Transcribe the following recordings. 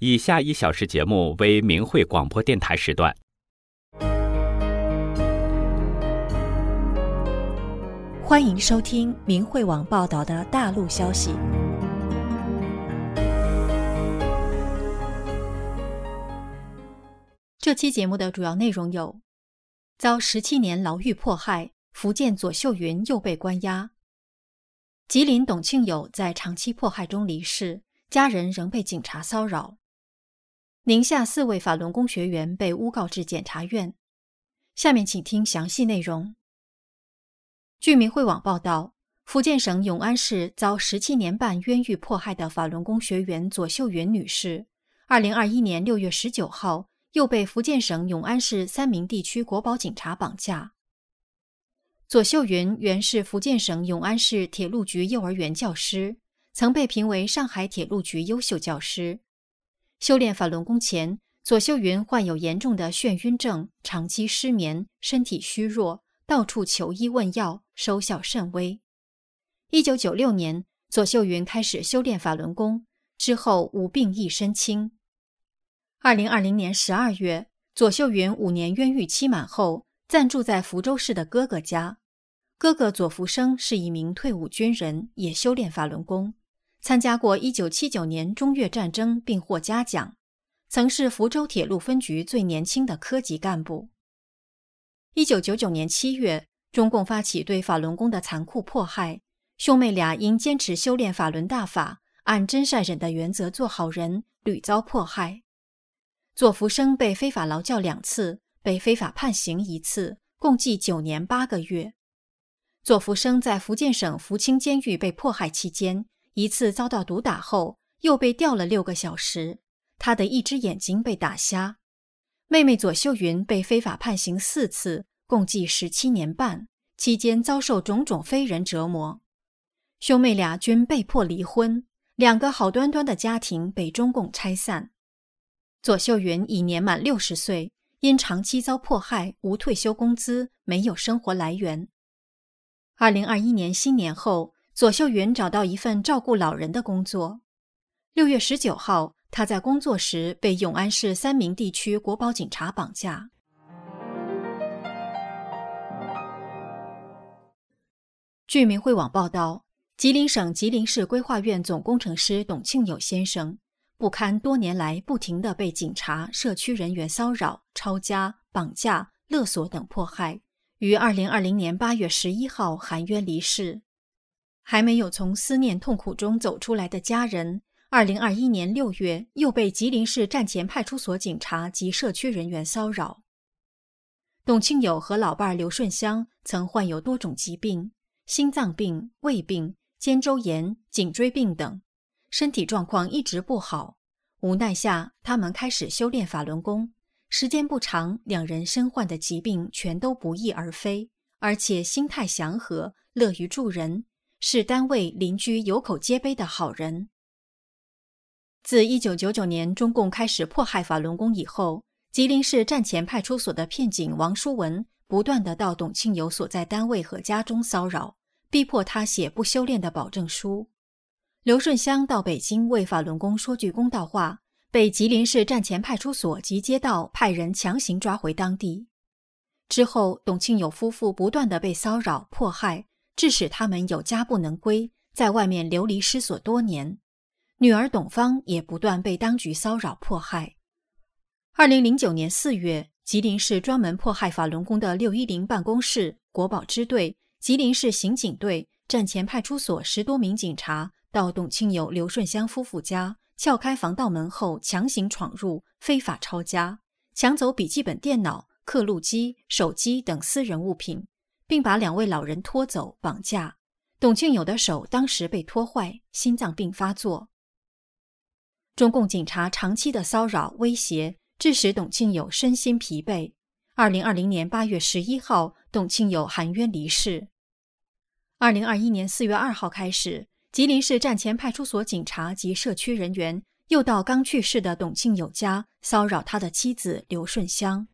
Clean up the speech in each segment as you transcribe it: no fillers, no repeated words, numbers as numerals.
以下1小时节目为明慧广播电台时段。 欢迎收听明慧网报道的大陆消息。这期节目的主要内容有：遭17年牢狱迫害，福建左秀云又被关押；吉林董庆友在长期迫害中离世，家人仍被警察骚扰；宁夏4位法轮功学员被诬告至检察院。下面请听详细内容。据明慧网报道，福建省永安市遭17年半冤狱迫害的法轮功学员左秀云女士，2021年6月19号又被福建省永安市3名地区国保警察绑架。左秀云原是福建省永安市铁路局幼儿园教师，曾被评为上海铁路局优秀教师。修炼法轮功前，左秀云患有严重的眩晕症，长期失眠，身体虚弱，到处求医问药，收效甚微。1996年，左秀云开始修炼法轮功，之后无病一身轻。2020年12月，左秀云5年冤狱期满后，暂住在福州市的哥哥家。哥哥左福生是一名退伍军人，也修炼法轮功，参加过1979年中越战争并获嘉奖，曾是福州铁路分局最年轻的科级干部。1999年7月，中共发起对法轮功的残酷迫害，兄妹俩因坚持修炼法轮大法，按真善忍的原则做好人，屡遭迫害。左福生被非法劳教2次，被非法判刑1次，共计9年8个月。左福生在福建省福清监狱被迫害期间，一次遭到毒打后，又被吊了6个小时，他的一只眼睛被打瞎。妹妹左秀云被非法判刑4次，共计17年半，期间遭受种种非人折磨。兄妹俩均被迫离婚，2个好端端的家庭被中共拆散。左秀云已年满60岁，因长期遭迫害，无退休工资，没有生活来源。2021年新年后，左秀云找到一份照顾老人的工作。6月19号，他在工作时被永安市3名地区国保警察绑架。据明慧网报道，吉林省吉林市规划院总工程师董庆友先生不堪多年来不停地被警察、社区人员骚扰、抄家、绑架、勒索等迫害，于2020年8月11号含冤离世。还没有从思念痛苦中走出来的家人，2021年6月又被吉林市站前派出所警察及社区人员骚扰。董庆友和老伴刘顺香曾患有多种疾病，心脏病、胃病、肩周炎、颈椎病等，身体状况一直不好。无奈下，他们开始修炼法轮功。时间不长，2人身患的疾病全都不翼而飞，而且心态祥和，乐于助人，是单位邻居有口皆碑的好人。自1999年中共开始迫害法轮功以后，吉林市站前派出所的片警王书文不断地到董庆友所在单位和家中骚扰，逼迫他写不修炼的保证书。刘顺香到北京为法轮功说句公道话，被吉林市站前派出所及街道派人强行抓回当地。之后，董庆友夫妇不断地被骚扰迫害，致使他们有家不能归，在外面流离失所多年。女儿董芳也不断被当局骚扰迫害。2009年4月，吉林市专门迫害法轮功的610办公室、国保支队、吉林市刑警队、站前派出所10多名警察到董庆友、刘顺香夫妇家，撬开防盗门后强行闯入，非法抄家，抢走笔记本电脑、刻录机、手机等私人物品，并把2位老人拖走绑架。董庆友的手当时被拖坏，心脏病发作。中共警察长期的骚扰威胁，致使董庆友身心疲惫。2020年8月11号，董庆友含冤离世。2021年4月2号开始，吉林市站前派出所警察及社区人员又到刚去世的董庆友家骚扰他的妻子刘顺香。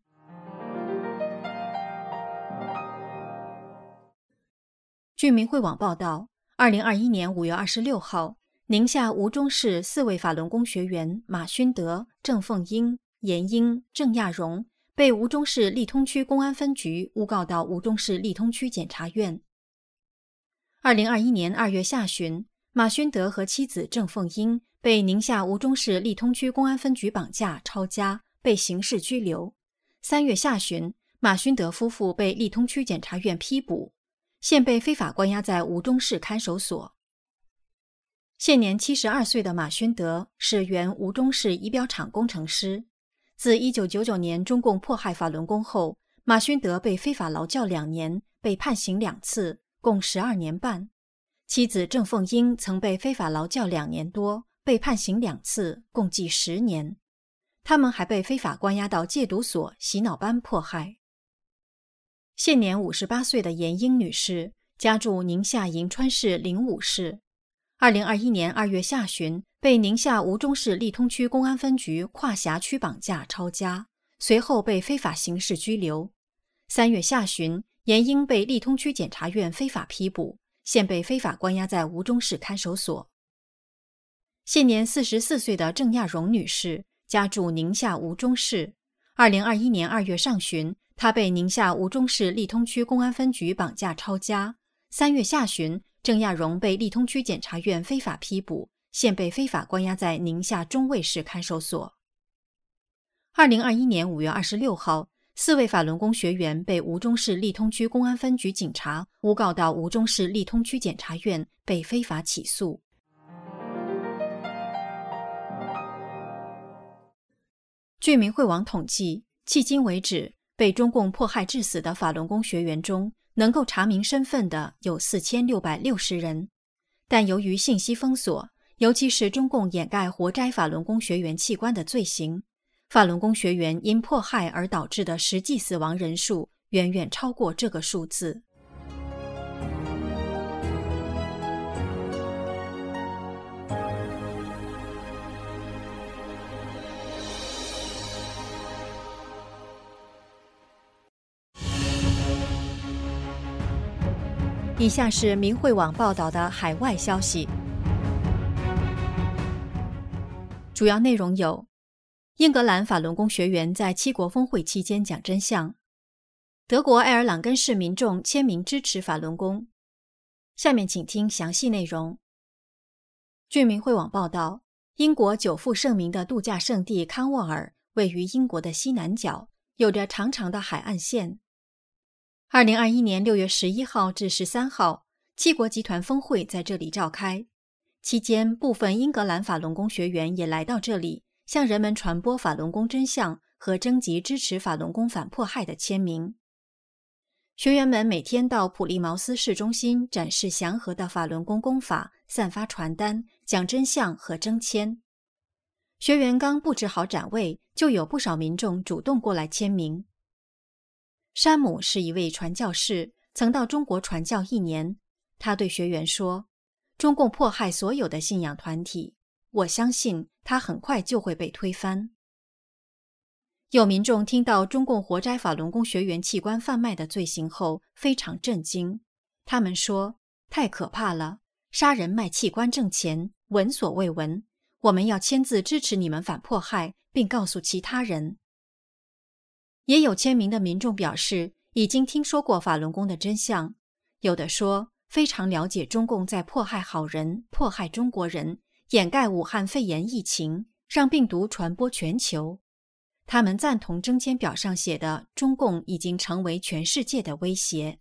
据明慧网报道，2021年5月26号， 宁夏吴忠市4位法轮功学员马勋德、郑凤英、严英、郑亚荣被吴忠市利通区公安分局诬告到吴忠市利通区检察院。2021年2月下旬，马勋德和妻子郑凤英被宁夏吴忠市利通区公安分局绑架抄家，被刑事拘留。3月下旬，马勋德夫妇被利通区检察院批捕，现被非法关押在吴忠市看守所。现年72岁的马勋德是原吴忠市仪表厂工程师。自1999年中共迫害法轮功后，马勋德被非法劳教2年，被判刑2次，共12年半。妻子郑凤英曾被非法劳教2年多，被判刑2次，共计10年。他们还被非法关押到戒毒所、洗脑班迫害。现年58岁的严英女士，家住宁夏银川市灵武市。2021年2月下旬，被宁夏吴忠市利通区公安分局跨辖区绑架抄家，随后被非法刑事拘留。3月下旬，严英被利通区检察院非法批捕，现被非法关押在吴忠市看守所。现年44岁的郑亚荣女士，家住宁夏吴忠市。2021年2月上旬，她被宁夏吴忠市利通区公安分局绑架抄家。3月下旬，郑亚荣被利通区检察院非法批捕，现被非法关押在宁夏中卫市看守所。2021年5月26号，4位法轮功学员被吴忠市利通区公安分局警察诬告到吴忠市利通区检察院，被非法起诉。据明慧网统计，迄今为止，被中共迫害致死的法轮功学员中，能够查明身份的有4660人，但由于信息封锁，尤其是中共掩盖活摘法轮功学员器官的罪行，法轮功学员因迫害而导致的实际死亡人数远远超过这个数字。以下是明慧网报道的海外消息，主要内容有：英格兰法轮功学员在7国峰会期间讲真相；德国爱尔兰根市民众签名支持法轮功。下面请听详细内容。据明慧网报道，英国久负盛名的度假胜地康沃尔位于英国的西南角，有着长长的海岸线。2021年6月11号至13号，7国集团峰会在这里召开。期间，部分英格兰法轮功学员也来到这里，向人们传播法轮功真相和征集支持法轮功反迫害的签名。学员们每天到普利茅斯市中心展示祥和的法轮功功法，散发传单，讲真相和征签。学员刚布置好展位，就有不少民众主动过来签名。山姆是一位传教士，曾到中国传教1年。他对学员说：“中共迫害所有的信仰团体，我相信他很快就会被推翻。”有民众听到中共活摘法轮功学员器官贩卖的罪行后，非常震惊。他们说：“太可怕了，杀人卖器官挣钱，闻所未闻。我们要签字支持你们反迫害，并告诉其他人。”也有签名的民众表示，已经听说过法轮功的真相，有的说非常了解中共在迫害好人、迫害中国人，掩盖武汉肺炎疫情，让病毒传播全球。他们赞同征签表上写的中共已经成为全世界的威胁。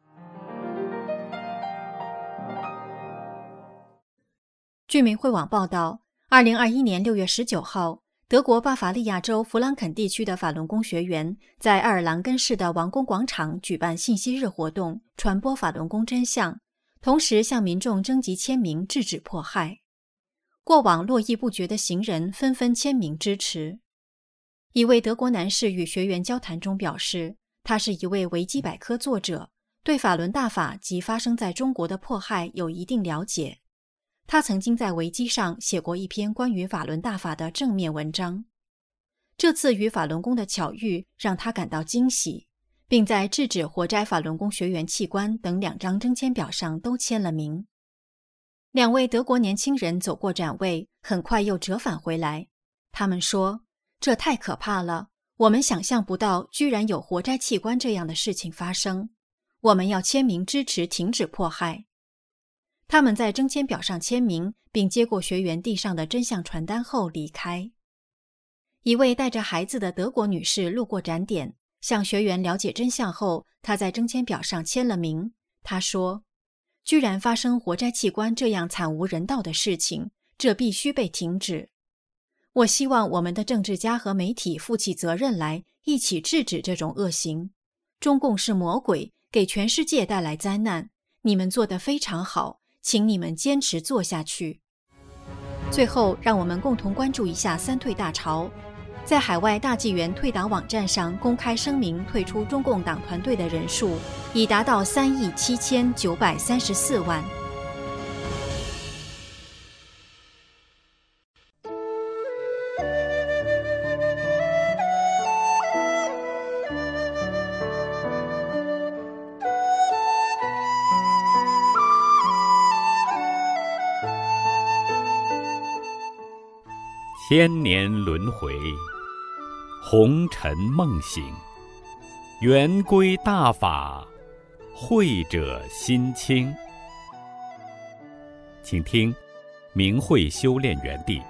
据明慧网报道，2021年6月19号，德国巴伐利亚州弗兰肯地区的法轮功学员在爱尔兰根市的王宫广场举办信息日活动，传播法轮功真相，同时向民众征集签名制止迫害。过往络绎不绝的行人纷纷签名支持。一位德国男士与学员交谈中表示，他是一位维基百科作者，对法轮大法及发生在中国的迫害有一定了解。他曾经在维基上写过一篇关于法轮大法的正面文章。这次与法轮功的巧遇让他感到惊喜，并在制止活摘法轮功学员器官等2张征签表上都签了名。 2位德国年轻人走过展位，很快又折返回来。他们说，这太可怕了，我们想象不到居然有活摘器官这样的事情发生。我们要签名支持停止迫害。他们在征签表上签名，并接过学员递上的真相传单后离开。一位带着孩子的德国女士路过展点，向学员了解真相后，她在征签表上签了名。她说，居然发生活摘器官这样惨无人道的事情，这必须被停止。我希望我们的政治家和媒体负起责任来，一起制止这种恶行。中共是魔鬼，给全世界带来灾难。你们做得非常好，请你们坚持做下去。最后，让我们共同关注一下三退大潮。在海外大纪元退党网站上公开声明退出中共党团队的人数已达到3.7934亿。 千年轮回，红尘梦醒，圆规大法，慧者心清。请听明慧修炼园地。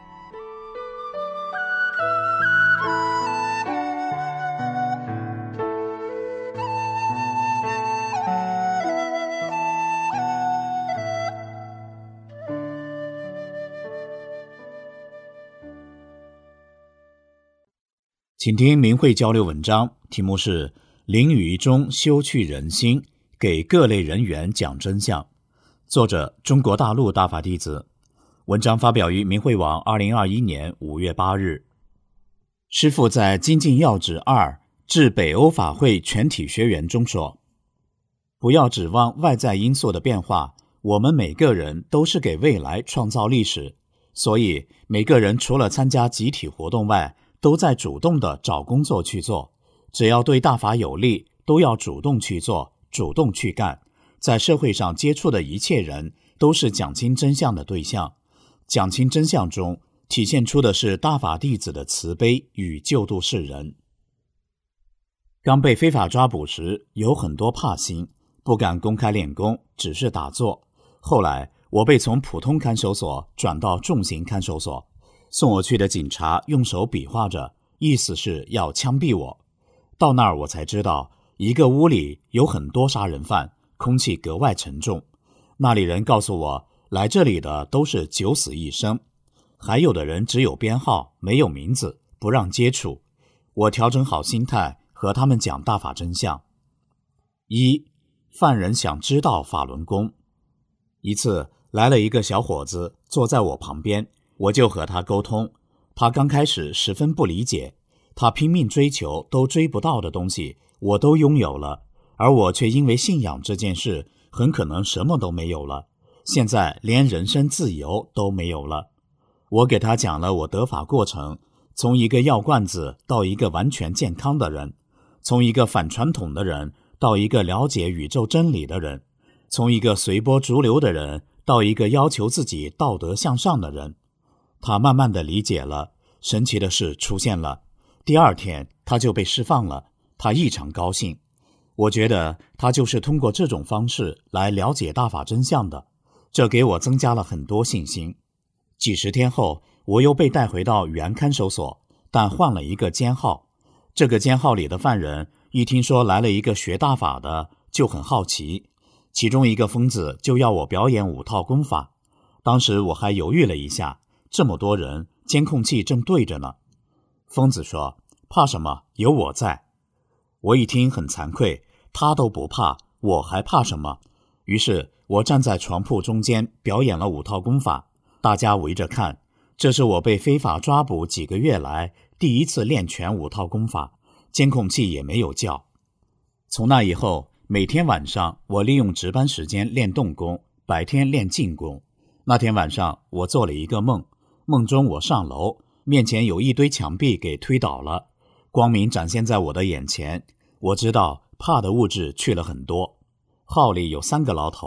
请听明慧交流文章，题目是淋雨中修去人心，给各类人员讲真相。作者中国大陆大法弟子。文章发表于明慧网2021年5月8日。师父在精进要旨2致北欧法会全体学员中说，不要指望外在因素的变化，我们每个人都是给未来创造历史，所以每个人除了参加集体活动外，都在主动地找工作去做，只要对大法有利，都要主动去做，主动去干。在社会上接触的一切人，都是讲清真相的对象。讲清真相中，体现出的是大法弟子的慈悲与救度世人。刚被非法抓捕时，有很多怕心，不敢公开练功，只是打坐。后来，我被从普通看守所转到重刑看守所。送我去的警察用手比划着，意思是要枪毙我。到那儿我才知道，一个屋里有很多杀人犯，空气格外沉重。那里人告诉我，来这里的都是九死一生，还有的人只有编号，没有名字，不让接触。我调整好心态，和他们讲大法真相。1. 犯人想知道法轮功。一次来了一个小伙子，坐在我旁边，我就和他沟通。他刚开始十分不理解，他拼命追求都追不到的东西，我都拥有了，而我却因为信仰这件事，很可能什么都没有了，现在连人身自由都没有了。我给他讲了我得法过程，从一个药罐子到一个完全健康的人，从一个反传统的人到一个了解宇宙真理的人，从一个随波逐流的人到一个要求自己道德向上的人。他慢慢地理解了，神奇的事出现了。第二天他就被释放了，他异常高兴。我觉得他就是通过这种方式来了解大法真相的，这给我增加了很多信心。几十天后，我又被带回到原看守所，但换了一个监号。这个监号里的犯人一听说来了一个学大法的，就很好奇。其中一个疯子就要我表演5套功法。当时我还犹豫了一下，这么多人，监控器正对着呢。疯子说，怕什么，有我在。我一听很惭愧，他都不怕，我还怕什么？于是我站在床铺中间表演了5套功法，大家围着看。这是我被非法抓捕几个月来第一次练全5套功法，监控器也没有叫。从那以后，每天晚上我利用值班时间练动功，白天练静功。那天晚上我做了一个梦，梦中我上楼，面前有一堆墙壁给推倒了，光明展现在我的眼前。我知道怕的物质去了很多。号里有3个牢头，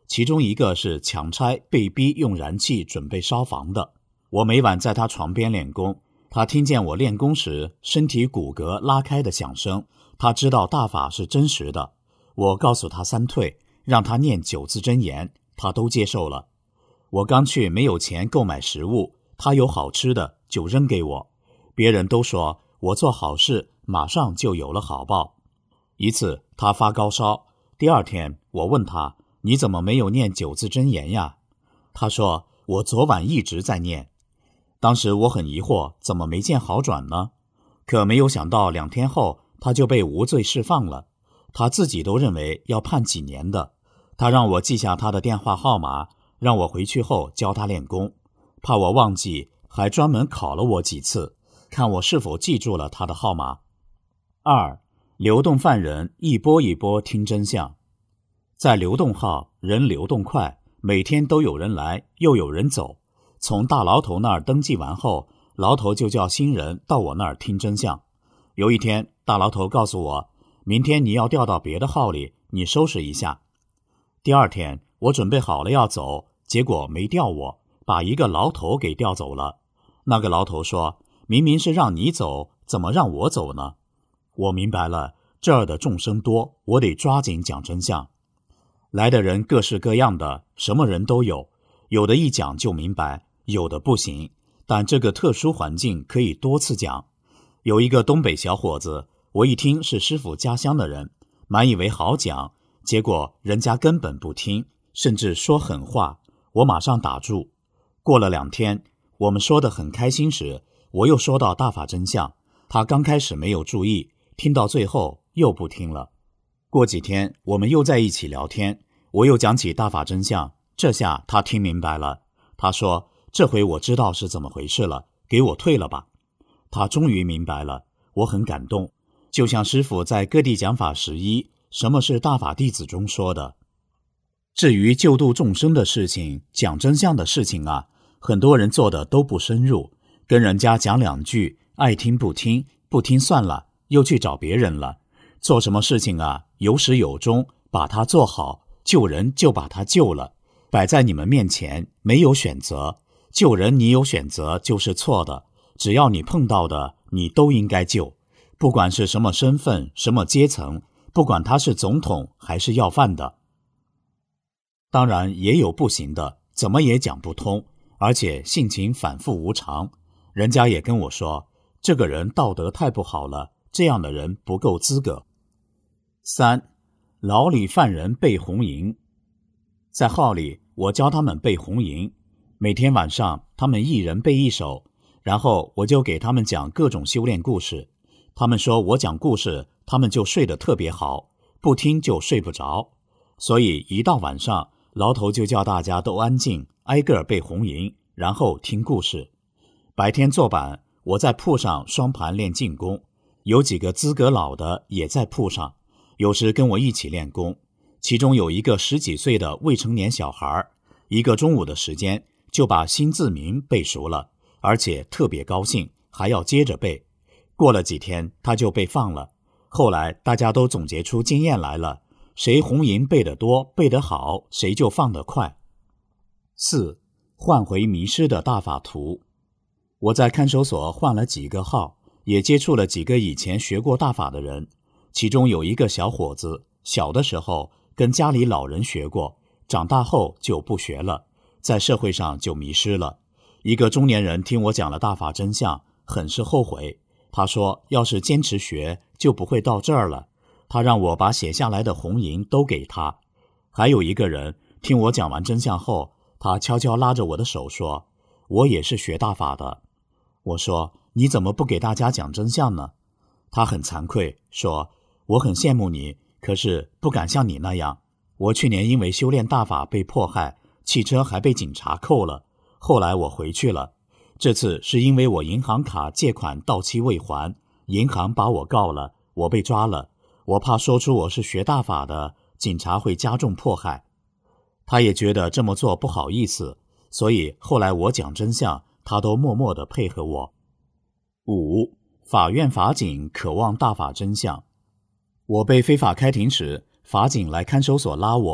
其中一个是强差被逼用燃气准备烧房的。我每晚在他床边练功，他听见我练功时身体骨骼拉开的响声，他知道大法是真实的。我告诉他3退，让他念9字真言，他都接受了。我刚去没有钱购买食物，他有好吃的就扔给我。别人都说我做好事马上就有了好报。一次他发高烧，第2天我问他，你怎么没有念9字真言呀？他说，我昨晚一直在念。当时我很疑惑，怎么没见好转呢？可没有想到2天后他就被无罪释放了。他自己都认为要判几年的。他让我记下他的电话号码，让我回去后教他练功，怕我忘记，还专门考了我几次，看我是否记住了他的号码。2. 流动犯人一波一波听真相。在流动号，人流动快，每天都有人来，又有人走。从大牢头那儿登记完后，牢头就叫新人到我那儿听真相。有一天，大牢头告诉我，明天你要调到别的号里，你收拾一下。第2天，我准备好了要走，结果没调我，把一个牢头给调走了。那个牢头说，明明是让你走，怎么让我走呢？我明白了，这儿的众生多，我得抓紧讲真相。来的人各式各样的，什么人都有，有的一讲就明白，有的不行，但这个特殊环境可以多次讲。有一个东北小伙子，我一听是师父家乡的人，满以为好讲，结果人家根本不听，甚至说狠话，我马上打住。过了2天，我们说得很开心时，我又说到大法真相，他刚开始没有注意，听到最后又不听了。过几天我们又在一起聊天，我又讲起大法真相，这下他听明白了。他说，这回我知道是怎么回事了，给我退了吧。他终于明白了，我很感动。就像师父在各地讲法11什么是大法弟子中说的。至于救度众生的事情，讲真相的事情啊，很多人做的都不深入，跟人家讲2句，爱听不听，不听算了，又去找别人了。做什么事情啊，有始有终，把它做好，救人就把它救了，摆在你们面前，没有选择。救人你有选择就是错的，只要你碰到的，你都应该救，不管是什么身份，什么阶层，不管他是总统还是要饭的。当然也有不行的，怎么也讲不通，而且性情反复无常。人家也跟我说，这个人道德太不好了，这样的人不够资格。3. 牢里犯人背红吟。在号里，我教他们背红吟，每天晚上他们一人背1首，然后我就给他们讲各种修炼故事。他们说我讲故事，他们就睡得特别好，不听就睡不着。所以一到晚上，牢头就叫大家都安静，挨个背红吟，然后听故事。白天坐板，我在铺上双盘练静功，有几个资格老的也在铺上，有时跟我一起练功。其中有一个10几岁的未成年小孩，一个中午的时间就把新字名背熟了，而且特别高兴，还要接着背。过了几天他就被放了。后来大家都总结出经验来了，谁红吟背得多背得好，谁就放得快。4. 换回迷失的大法图。我在看守所换了几个号，也接触了几个以前学过大法的人。其中有一个小伙子，小的时候跟家里老人学过，长大后就不学了，在社会上就迷失了。一个中年人听我讲了大法真相，很是后悔。他说要是坚持学，就不会到这儿了。他让我把写下来的红吟都给他。还有一个人听我讲完真相后，他悄悄拉着我的手说，我也是学大法的。我说，你怎么不给大家讲真相呢？他很惭愧，说，我很羡慕你，可是不敢像你那样。我去年因为修炼大法被迫害，汽车还被警察扣了，后来我回去了。这次是因为我银行卡借款到期未还，银行把我告了，我被抓了。我怕说出我是学大法的，警察会加重迫害。他也觉得这么做不好意思，所以后来我讲真相，他都默默地配合我。5. 法院法警渴望大法真相。我被非法开庭时，法警来看守所拉我，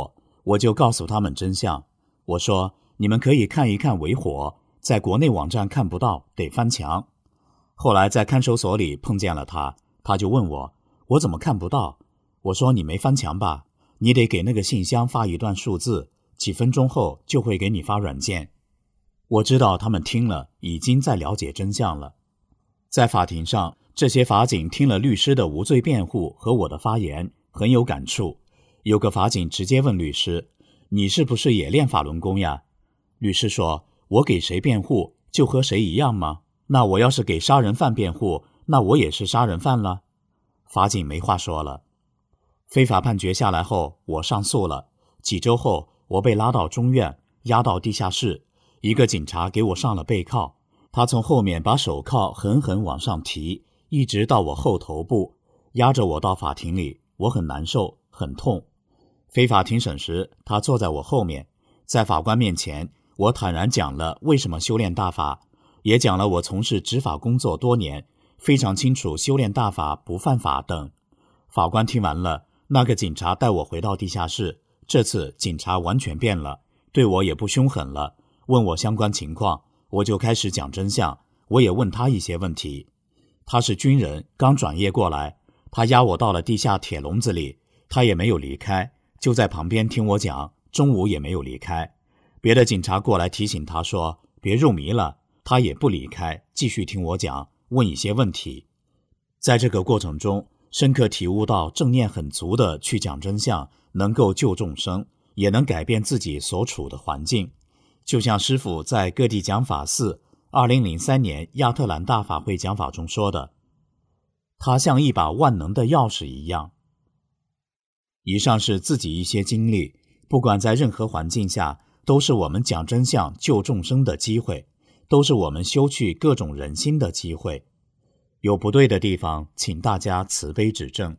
我就告诉他们真相。我说，你们可以看一看为火，在国内网站看不到，得翻墙。后来在看守所里碰见了他，他就问我怎么看不到？我说，你没翻墙吧？你得给那个信箱发一段数字，几分钟后就会给你发软件。我知道他们听了已经在了解真相了。在法庭上，这些法警听了律师的无罪辩护和我的发言，很有感触。有个法警直接问律师，你是不是也练法轮功呀？律师说，我给谁辩护就和谁一样吗？那我要是给杀人犯辩护，那我也是杀人犯了？法警没话说了。非法判决下来后，我上诉了。几周后，我被拉到中院，押到地下室。一个警察给我上了背铐，他从后面把手铐狠狠往上提，一直到我后头部，压着我到法庭里。我很难受，很痛。非法庭审时，他坐在我后面，在法官面前，我坦然讲了为什么修炼大法，也讲了我从事执法工作多年，非常清楚修炼大法不犯法等。法官听完了，那个警察带我回到地下室。这次警察完全变了，对我也不凶狠了，问我相关情况，我就开始讲真相。我也问他一些问题。他是军人，刚转业过来，他押我到了地下铁笼子里，他也没有离开，就在旁边听我讲，中午也没有离开。别的警察过来提醒他说别入迷了，他也不离开，继续听我讲，问一些问题。在这个过程中，深刻体悟到正念很足的去讲真相，能够救众生，也能改变自己所处的环境。就像师父在各地讲法寺2003年亚特兰大法会讲法中说的，它像一把万能的钥匙一样。以上是自己一些经历，不管在任何环境下，都是我们讲真相救众生的机会，都是我们修去各种人心的机会。有不对的地方，请大家慈悲指正。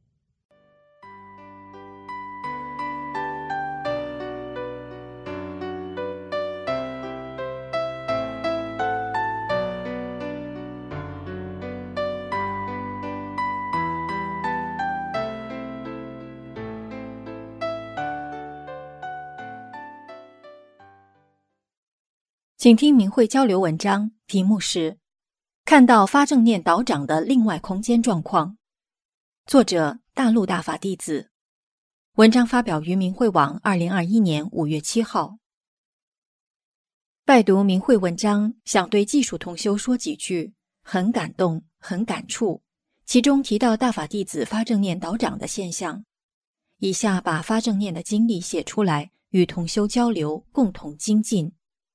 请听明慧交流文章，题目是看到发正念导长的另外空间状况，作者大陆大法弟子，文章发表于明慧网2021年5月7号。拜读明慧文章，想对技术同修说几句，很感动，很感触。其中提到大法弟子发正念导长的现象，以下把发正念的经历写出来，与同修交流，共同精进。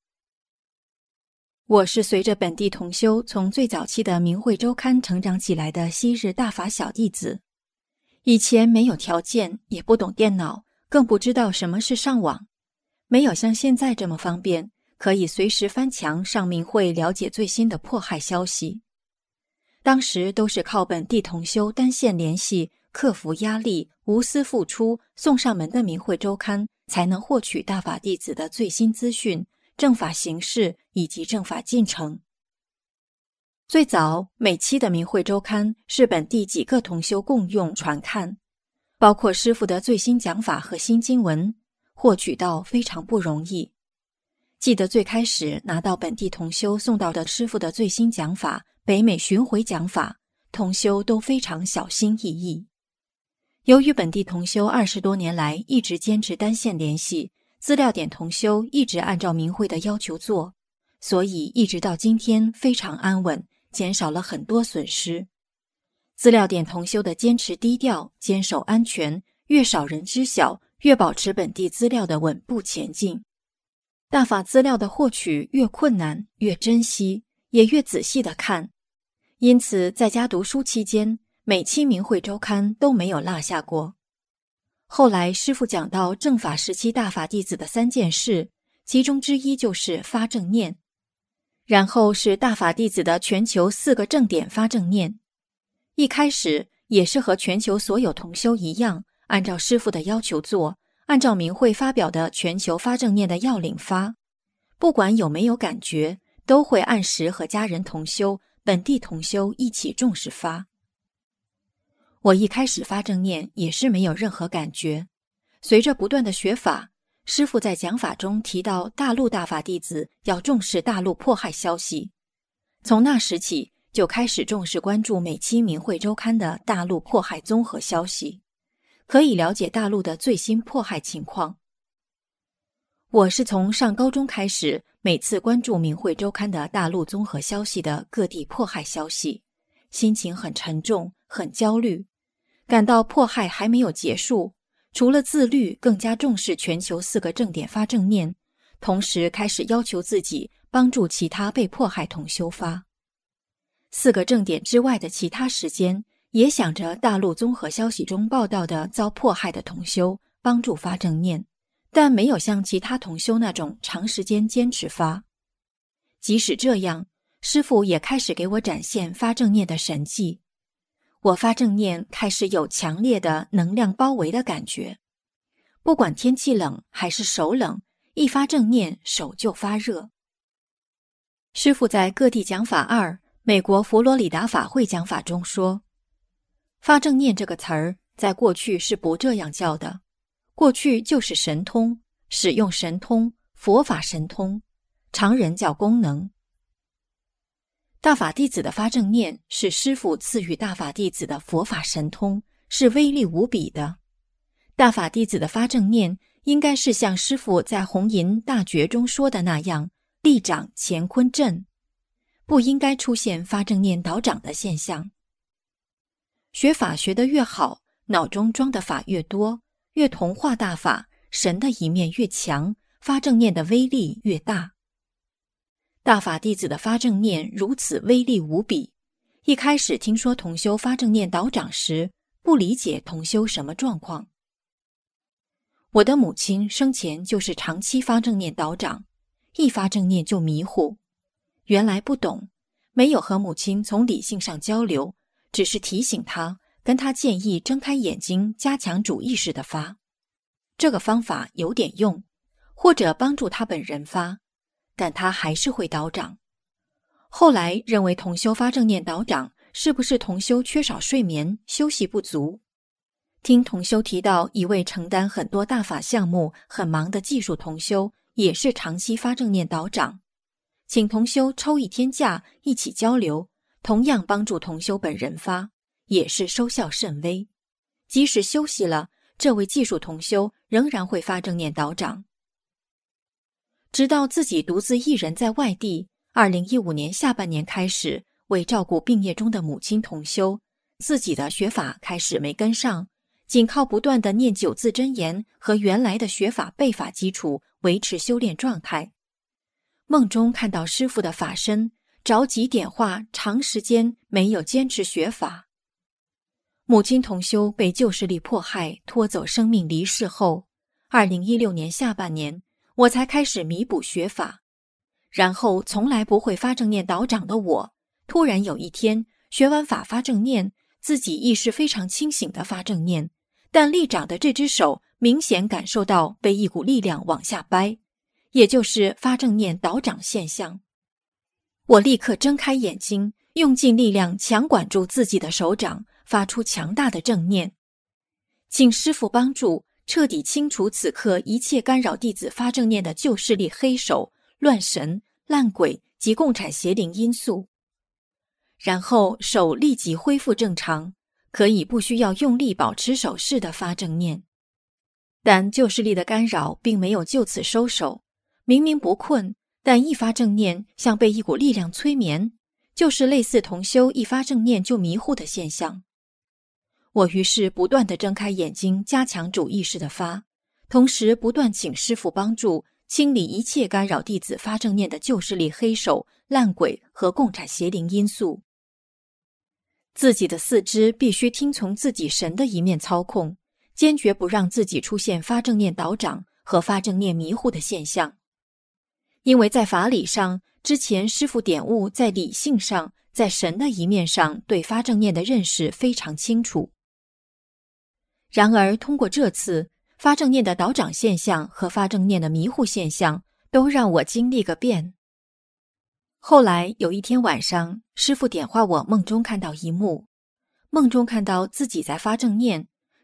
我是随着本地同修从最早期的明慧周刊成长起来的昔日大法小弟子，以前没有条件，也不懂电脑，更不知道什么是上网，没有像现在这么方便，可以随时翻墙上明慧了解最新的迫害消息。当时都是靠本地同修单线联系，克服压力，无私付出，送上门的明慧周刊，才能获取大法弟子的最新资讯、正法形式以及正法进程。最早每期的明慧周刊是本地几个同修共用传看，包括师父的最新讲法和新经文，获取到非常不容易。记得最开始拿到本地同修送到的师父的最新讲法，北美巡回讲法，同修都非常小心翼翼。由于本地同修20多年来一直坚持单线联系，资料点同修一直按照明慧的要求做，所以一直到今天非常安稳，减少了很多损失。资料点同修的坚持低调，坚守安全，越少人知晓，越保持本地资料的稳步前进。大法资料的获取越困难，越珍惜，也越仔细地看。因此在家读书期间，每期明慧周刊都没有落下过。后来师父讲到正法时期大法弟子的3件事，其中之一就是发正念，然后是大法弟子的全球4个正点发正念。一开始也是和全球所有同修一样，按照师父的要求做，按照明慧发表的全球发正念的要领发，不管有没有感觉，都会按时和家人同修、本地同修一起重视发。我一开始发正念也是没有任何感觉， 随着不断的学法，师父在讲法中提到大陆大法弟子要重视大陆迫害消息，从那时起就开始重视关注每期《明慧周刊》的大陆迫害综合消息，可以了解大陆的最新迫害情况。我是从上高中开始，每次关注《明慧周刊》的大陆综合消息的各地迫害消息，心情很沉重，很焦虑，感到迫害还没有结束，除了自律，更加重视全球4个正点发正念，同时开始要求自己帮助其他被迫害同修发。4个正点之外的其他时间，也想着大陆综合消息中报道的遭迫害的同修，帮助发正念，但没有像其他同修那种长时间坚持发。即使这样，师父也开始给我展现发正念的神迹。我发正念开始有强烈的能量包围的感觉，不管天气冷还是手冷，一发正念手就发热。师父在各地讲法2美国佛罗里达法会讲法中说，发正念这个词儿在过去是不这样叫的，过去就是神通，使用神通，佛法神通，常人叫功能。大法弟子的发正念是师父赐予大法弟子的佛法神通，是威力无比的。大法弟子的发正念应该是像师父在红银大觉中说的那样，力掌乾坤震，不应该出现发正念倒掌的现象。学法学得越好，脑中装的法越多，越同化大法，神的一面越强，发正念的威力越大。大法弟子的发正念如此威力无比，一开始听说同修发正念倒掌时，不理解同修什么状况。我的母亲生前就是长期发正念倒掌，一发正念就迷糊，原来不懂，没有和母亲从理性上交流，只是提醒她，跟她建议睁开眼睛，加强主意识的发。这个方法有点用，或者帮助她本人发，但他还是会倒掌。后来认为同修发正念倒掌，是不是同修缺少睡眠，休息不足？听同修提到一位承担很多大法项目很忙的技术同修，也是长期发正念倒掌，请同修抽1天假一起交流，同样帮助同修本人发，也是收效甚微。即使休息了，这位技术同修仍然会发正念倒掌。直到自己独自一人在外地，2015年下半年开始，为照顾病业中的母亲同修，自己的学法开始没跟上，仅靠不断的念9字真言和原来的学法背法基础维持修炼状态。梦中看到师父的法身，着急点化，长时间没有坚持学法。母亲同修被旧势力迫害，拖走生命离世后，2016年下半年我才开始弥补学法，然后从来不会发正念倒掌的我，突然有一天学完法发正念，自己意识非常清醒的发正念，但力掌的这只手明显感受到被一股力量往下掰，也就是发正念倒掌现象。我立刻睁开眼睛，用尽力量强管住自己的手掌，发出强大的正念，请师父帮助，彻底清除此刻一切干扰弟子发正念的旧势力黑手、乱神、烂鬼及共产邪灵因素。然后手立即恢复正常，可以不需要用力保持手势的发正念。但旧势力的干扰并没有就此收手，明明不困，但一发正念像被一股力量催眠，就是类似同修一发正念就迷糊的现象。我于是不断地睁开眼睛，加强主意识的发，同时不断请师父帮助清理一切干扰弟子发正念的旧势力黑手、烂鬼和共产邪灵因素。自己的四肢必须听从自己神的一面操控，坚决不让自己出现发正念倒掌和发正念迷糊的现象。因为在法理上，之前师父点悟在理性上，在神的一面上对发正念的认识非常清楚。然而通过这次，发正念的倒掌现象和发正念的迷糊现象都让我经历个遍。后来有一天晚上，师父点化我梦中看到一幕，梦中看到自己在发正念，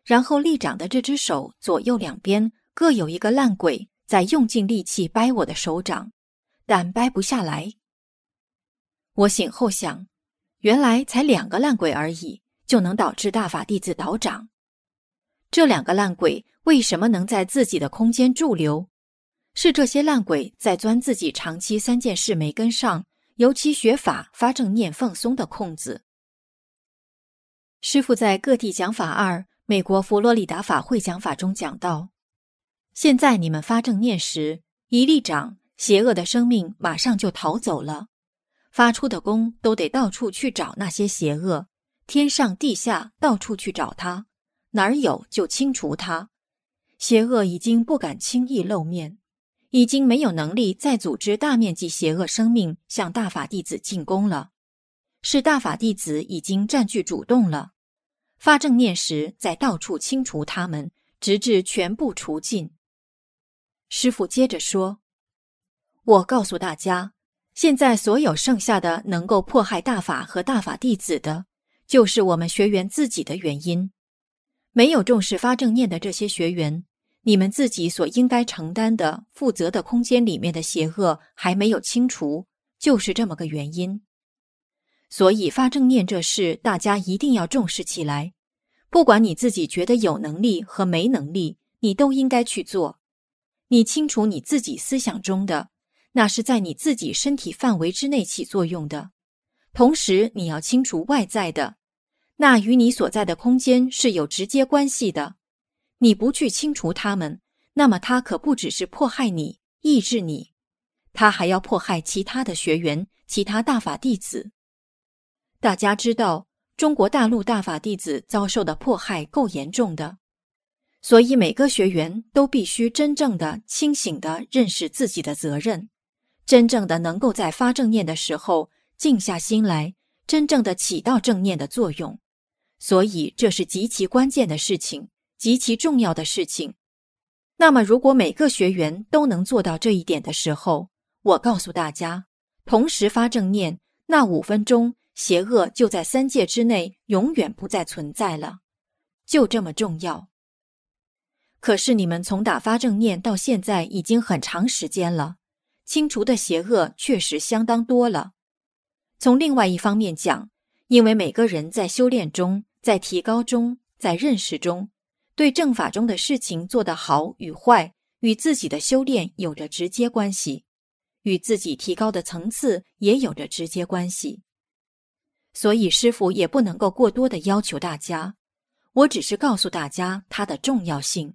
然后立掌的这只手左右两边各有一个烂鬼在用尽力气掰我的手掌，但掰不下来。我醒后想，原来才2个烂鬼而已，就能导致大法弟子倒掌。这2个烂鬼为什么能在自己的空间驻留？是这些烂鬼在钻自己长期3件事没跟上，尤其学法发正念放松的空子。师父在各地讲法2美国佛罗里达法会讲法中讲到，现在你们发正念时，一立掌，邪恶的生命马上就逃走了。发出的功都得到处去找那些邪恶，天上地下到处去找它，哪儿有就清除它。邪恶已经不敢轻易露面，已经没有能力再组织大面积邪恶生命向大法弟子进攻了，是大法弟子已经占据主动了。发正念时再到处清除他们，直至全部除尽。师父接着说，我告诉大家，现在所有剩下的能够迫害大法和大法弟子的，就是我们学员自己的原因。没有重视发正念的这些学员，你们自己所应该承担的负责的空间里面的邪恶还没有清除，就是这么个原因。所以发正念这事大家一定要重视起来，不管你自己觉得有能力和没能力，你都应该去做。你清楚你自己思想中的，那是在你自己身体范围之内起作用的，同时你要清除外在的，那与你所在的空间是有直接关系的。你不去清除它们，那么它可不只是迫害你、抑制你，它还要迫害其他的学员、其他大法弟子。大家知道，中国大陆大法弟子遭受的迫害够严重的，所以每个学员都必须真正的、清醒的认识自己的责任，真正的能够在发正念的时候静下心来，真正的起到正念的作用。所以这是极其关键的事情，极其重要的事情。那么如果每个学员都能做到这一点的时候，我告诉大家，同时发正念，那5分钟邪恶就在3界之内永远不再存在了，就这么重要。可是你们从打发正念到现在已经很长时间了，清除的邪恶确实相当多了。从另外一方面讲，因为每个人在修炼中，在提高中，在认识中，对正法中的事情做得好与坏，与自己的修炼有着直接关系，与自己提高的层次也有着直接关系。所以师父也不能够过多的要求大家，我只是告诉大家它的重要性。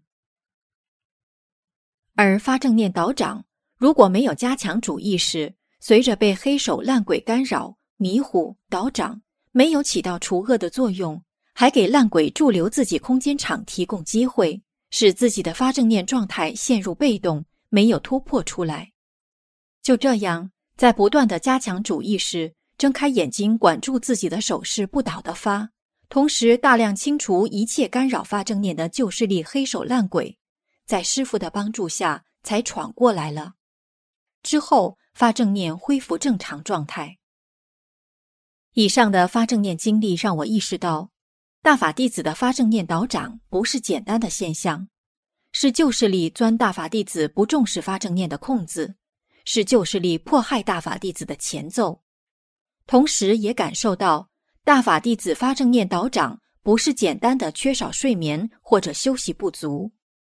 而发正念导掌，如果没有加强主意识，随着被黑手烂鬼干扰、迷糊、导掌，没有起到除恶的作用，还给烂鬼驻留自己空间场提供机会，使自己的发正念状态陷入被动，没有突破出来。就这样，在不断的加强主意识，睁开眼睛管住自己的手势不倒的发，同时大量清除一切干扰发正念的旧势力黑手烂鬼，在师父的帮助下才闯过来了。之后发正念恢复正常状态。以上的发正念经历让我意识到，大法弟子的发正念导掌不是简单的现象，是旧势力钻大法弟子不重视发正念的空子，是旧势力迫害大法弟子的前奏。同时也感受到，大法弟子发正念导掌不是简单的缺少睡眠或者休息不足。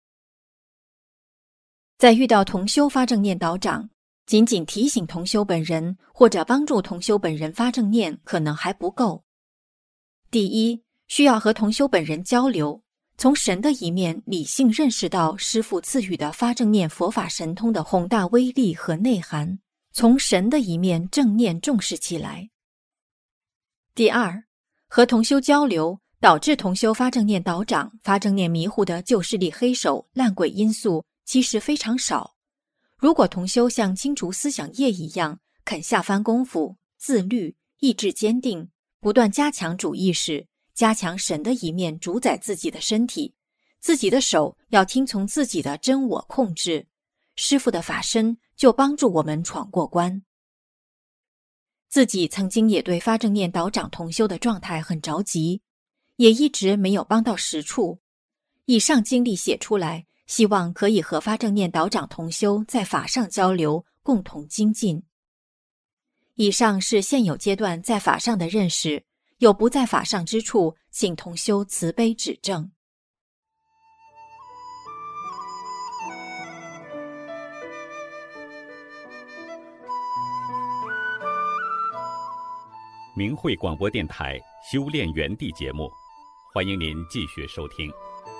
在遇到同修发正念导掌，仅仅提醒同修本人或者帮助同修本人发正念可能还不够。第一，需要和同修本人交流，从神的一面理性认识到师父赐予的发正念佛法神通的宏大威力和内涵，从神的一面正念重视起来。第二，和同修交流导致同修发正念导掌、发正念迷糊的旧势力黑手烂鬼因素其实非常少。如果同修像清除思想业一样肯下番功夫，自律，意志坚定，不断加强主意识，加强神的一面主宰自己的身体，自己的手要听从自己的真我控制，师父的法身就帮助我们闯过关。自己曾经也对发正念导掌同修的状态很着急，也一直没有帮到实处， 以上经历写出来，希望可以和发正念导长同修在法上交流，共同精进。以上是现有阶段在法上的认识，有不在法上之处，请同修慈悲指正。 明慧广播电台修炼园地节目，欢迎您继续收听。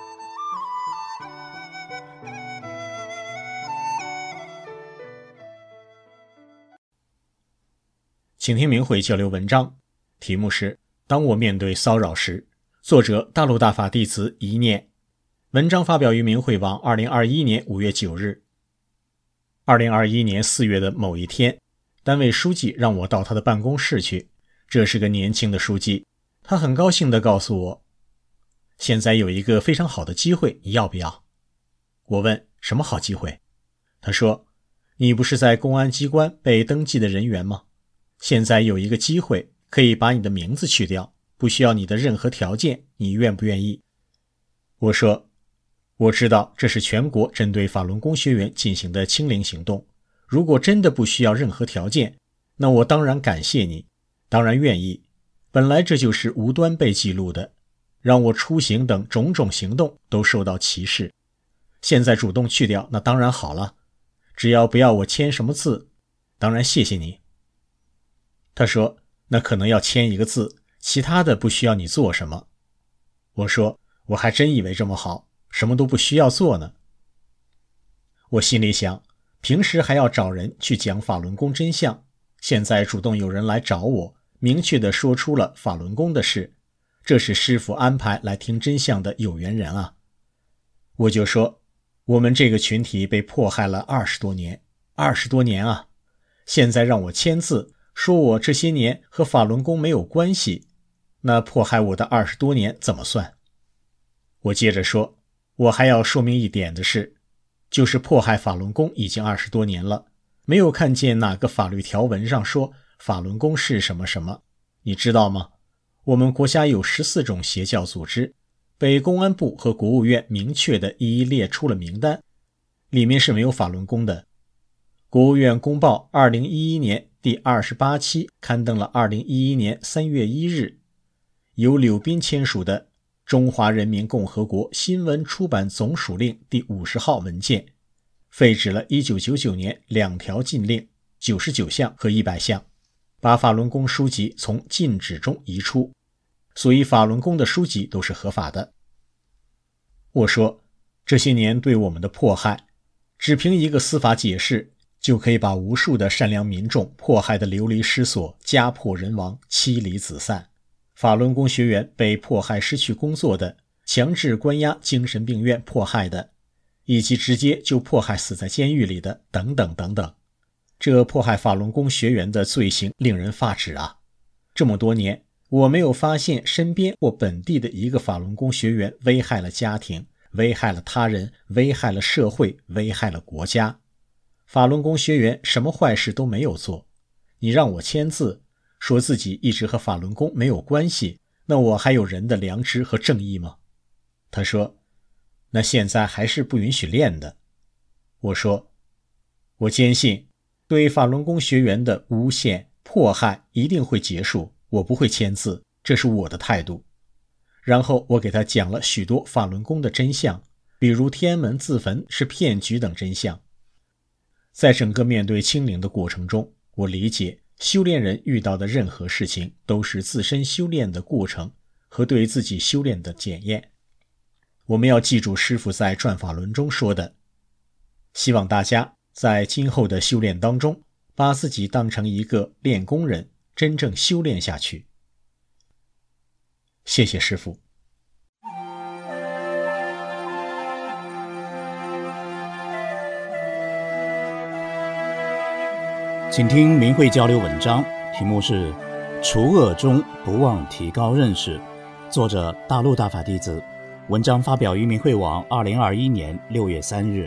请听明慧交流文章，题目是当我面对骚扰时，作者大陆大法弟子一念。文章发表于明慧网2021年5月9日。2021年4月的某一天，单位书记让我到他的办公室去，这是个年轻的书记，他很高兴地告诉我，现在有一个非常好的机会，你要不要？我问，什么好机会？他说，你不是在公安机关被登记的人员吗？现在有一个机会，可以把你的名字去掉，不需要你的任何条件，你愿不愿意？我说，我知道这是全国针对法轮功学员进行的清零行动，如果真的不需要任何条件，那我当然感谢你，当然愿意。本来这就是无端被记录的，让我出行等种种行动都受到歧视。现在主动去掉，那当然好了，只要不要我签什么字，当然谢谢你。他说，那可能要签一个字，其他的不需要你做什么。我说，我还真以为这么好，什么都不需要做呢。我心里想，平时还要找人去讲法轮功真相，现在主动有人来找我，明确地说出了法轮功的事，这是师父安排来听真相的有缘人啊。我就说，我们这个群体被迫害了20多年，20多年啊，现在让我签字，说我这些年和法轮功没有关系，那迫害我的20多年怎么算？我接着说，我还要说明一点的是，就是迫害法轮功已经20多年了，没有看见哪个法律条文上说法轮功是什么什么，你知道吗？我们国家有14种邪教组织，被公安部和国务院明确地一一列出了名单，里面是没有法轮功的。国务院公报2011年第28期刊登了2011年3月1日，由柳斌签署的《中华人民共和国新闻出版总署令》第50号文件，废止了1999年2条禁令、99项和100项，把法轮功书籍从禁止中移出，所以法轮功的书籍都是合法的。我说，这些年对我们的迫害，只凭一个司法解释，就可以把无数的善良民众迫害得流离失所，家破人亡，妻离子散。法轮功学员被迫害失去工作的，强制关押精神病院迫害的，以及直接就迫害死在监狱里的，等等等等。这迫害法轮功学员的罪行令人发指啊！这么多年，我没有发现身边或本地的一个法轮功学员危害了家庭，危害了他人，危害了社会，危害了国家。法轮功学员什么坏事都没有做，你让我签字，说自己一直和法轮功没有关系，那我还有人的良知和正义吗？他说，那现在还是不允许练的。我说，我坚信对法轮功学员的诬陷、迫害一定会结束，我不会签字，这是我的态度。然后我给他讲了许多法轮功的真相，比如天安门自焚是骗局等真相。在整个面对清零的过程中，我理解修炼人遇到的任何事情都是自身修炼的过程和对自己修炼的检验。我们要记住师父在转法轮中说的，希望大家在今后的修炼当中，把自己当成一个练功人，真正修炼下去。谢谢师父。 请听明慧交流文章，题目是除恶中不忘提高认识，作者大陆大法弟子。文章发表于明慧网2021年6月3日。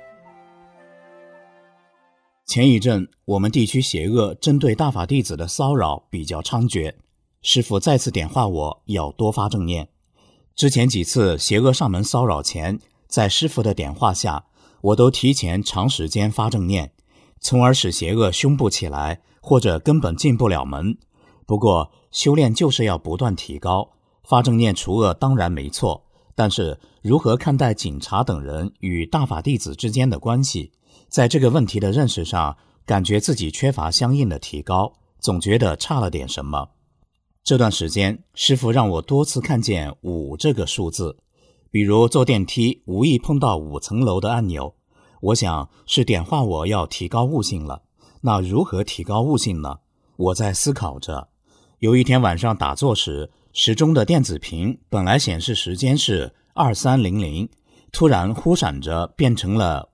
前一阵，我们地区邪恶针对大法弟子的骚扰比较猖獗，师父再次点化我要多发正念。 之前几次邪恶上门骚扰前，在师父的点化下，我都提前长时间发正念，从而使邪恶凶不起来，或者根本进不了门。不过修炼就是要不断提高，发正念除恶当然没错，但是如何看待警察等人与大法弟子之间的关系，在这个问题的认识上，感觉自己缺乏相应的提高，总觉得差了点什么。这段时间，师父让我多次看见5这个数字，比如坐电梯无意碰到5层楼的按钮，我想是点化我要提高悟性了。那如何提高悟性呢？我在思考着。有一天晚上打坐时，时钟的电子屏本来显示时间是2300，突然忽闪着变成了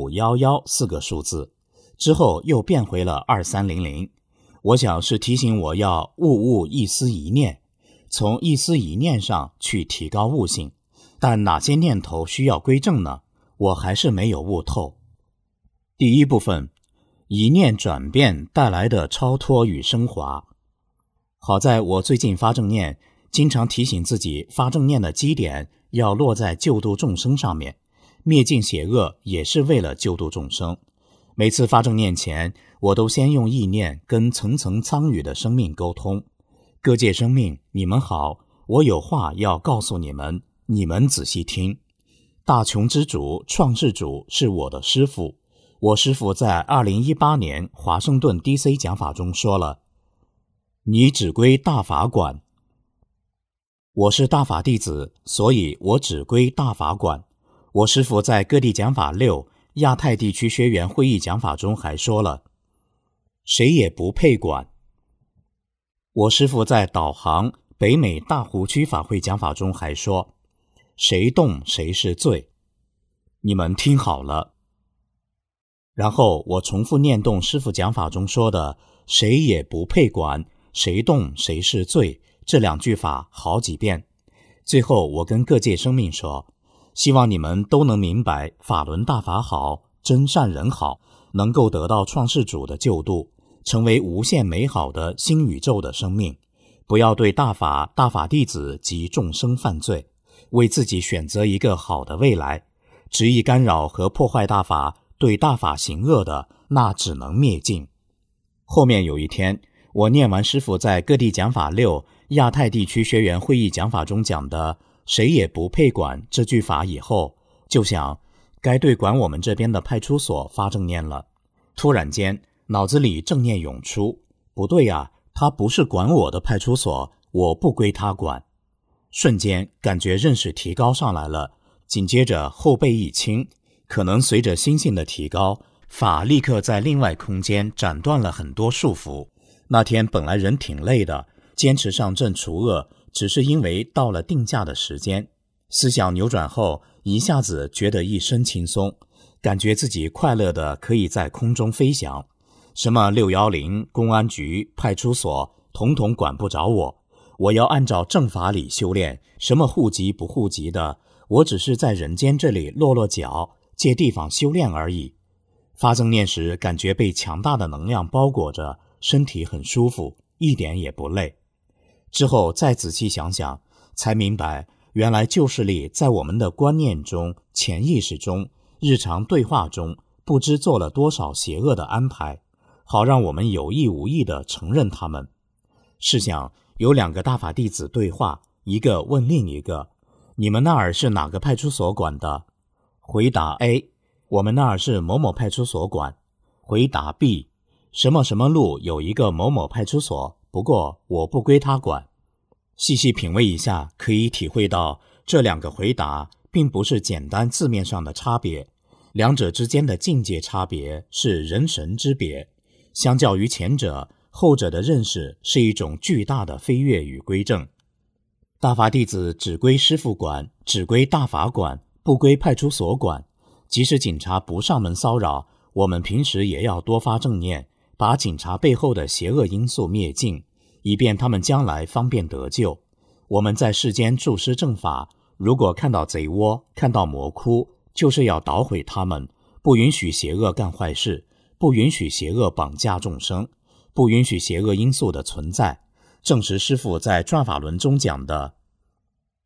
55114个数字，之后又变回了2300。我想是提醒我要勿一丝一念，从一丝一念上去提高悟性。但哪些念头需要归正呢？我还是没有悟透。第一部分，一念转变带来的超脱与升华。好在我最近发正念，经常提醒自己发正念的基点要落在救度众生上面，灭尽邪恶也是为了救度众生。每次发正念前，我都先用意念跟层层苍宇的生命沟通。各界生命，你们好，我有话要告诉你们，你们仔细听。大穷之主、创世主是我的师父，我师父在2018年华盛顿 DC 讲法中说了，你只归大法管。我是大法弟子，所以我只归大法管。我师父在各地讲法6亚太地区学员会议讲法中还说了，谁也不配管。我师父在导航北美大湖区法会讲法中还说，谁动谁是罪。你们听好了。然后我重复念动师父讲法中说的谁也不配管，谁动谁是罪这2句法好几遍。最后我跟各界生命说，希望你们都能明白法轮大法好，真善人好，能够得到创世主的救度，成为无限美好的新宇宙的生命。不要对大法、大法弟子及众生犯罪，为自己选择一个好的未来。执意干扰和破坏大法，对大法行恶的，那只能灭尽。后面有一天，我念完师父在各地讲法6亚太地区学员会议讲法中讲的谁也不配管这句法以后，就想该对管我们这边的派出所发正念了。突然间脑子里正念涌出，不对啊，他不是管我的派出所，我不归他管。瞬间感觉认识提高上来了，紧接着后背一轻，可能随着心性的提高，法立刻在另外空间斩断了很多束缚。那天本来人挺累的，坚持上阵除恶，只是因为到了定价的时间，思想扭转后，一下子觉得一身轻松，感觉自己快乐的可以在空中飞翔。什么610、公安局、派出所，统统管不着我。我要按照正法理修炼，什么户籍不户籍的，我只是在人间这里落落脚，借地方修炼而已。发正念时，感觉被强大的能量包裹着，身体很舒服，一点也不累。之后再仔细想想，才明白原来旧势力在我们的观念中、潜意识中、日常对话中，不知做了多少邪恶的安排，好让我们有意无意地承认他们。试想有2个大法弟子对话，一个问另一个，你们那儿是哪个派出所管的？回答 A， 我们那儿是某某派出所管。回答 B， 什么什么路有一个某某派出所，不过我不归他管。细细品味一下，可以体会到这2个回答并不是简单字面上的差别，两者之间的境界差别是人神之别。相较于前者，后者的认识是一种巨大的飞跃与归正。大法弟子只归师父管，只归大法管，不归派出所管。即使警察不上门骚扰，我们平时也要多发正念，把警察背后的邪恶因素灭尽，以便他们将来方便得救。我们在世间注施正法，如果看到贼窝，看到魔窟，就是要捣毁他们，不允许邪恶干坏事，不允许邪恶绑架众生，不允许邪恶因素的存在。正是师父在转法轮中讲的，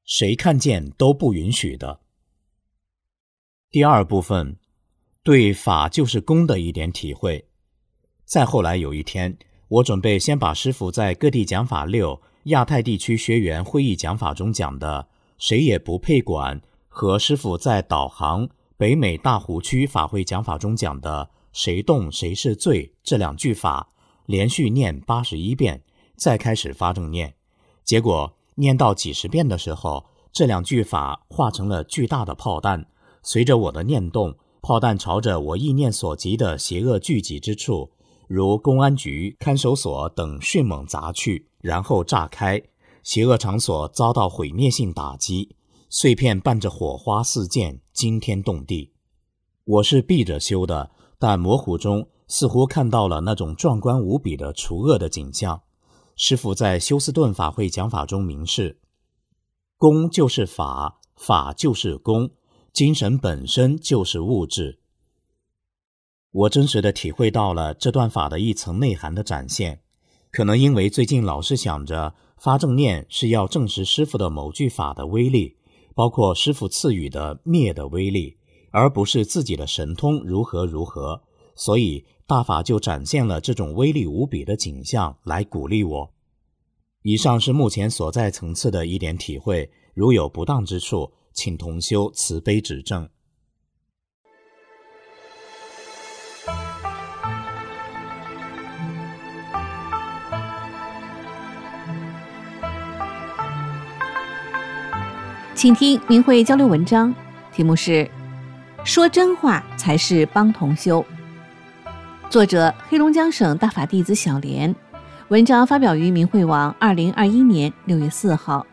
谁看见都不允许的。第二部分，对法就是公的一点体会。再后来有一天，我准备先把师父在各地讲法6亚太地区学员会议讲法中讲的谁也不配管，和师父在导航北美大湖区法会讲法中讲的谁动谁是罪这2句法连续念81遍，再开始发正念。结果念到几十遍的时候，这2句法化成了巨大的炮弹，随着我的念动，炮弹朝着我意念所及的邪恶聚集之处，如公安局、看守所等迅猛砸去，然后炸开，邪恶场所遭到毁灭性打击，碎片伴着火花四溅，惊天动地。我是闭着修的，但模糊中似乎看到了那种壮观无比的除恶的景象。师父在休斯顿法会讲法中明示，公就是法，法就是公，精神本身就是物质。我真实地体会到了这段法的一层内涵的展现。可能因为最近老是想着发正念是要证实师父的某句法的威力，包括师父赐予的灭的威力，而不是自己的神通如何如何，所以大法就展现了这种威力无比的景象来鼓励我。以上是目前所在层次的一点体会，如有不当之处，请同修慈悲指正。 请听明慧交流文章，题目是说真话才是帮同修，作者黑龙江省大法弟子小莲，文章发表于明慧网2021年6月4号。